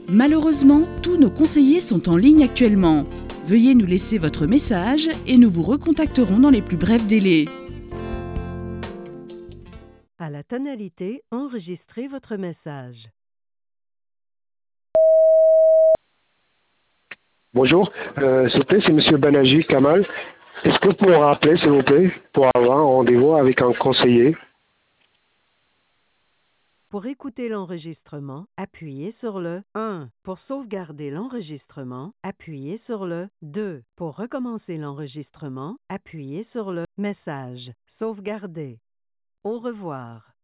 Malheureusement, tous nos conseillers sont en ligne actuellement. Veuillez nous laisser votre message et nous vous recontacterons dans les plus brefs délais. À la tonalité, enregistrez votre message. Bonjour, s'il vous plaît, c'est Monsieur Banaji Kamal. Est-ce que vous pouvez me rappeler, s'il vous plaît, pour avoir un rendez-vous avec un conseiller? Pour écouter l'enregistrement, appuyez sur le 1. Pour sauvegarder l'enregistrement, appuyez sur le 2. Pour recommencer l'enregistrement, appuyez sur le message. Sauvegarder. Au revoir.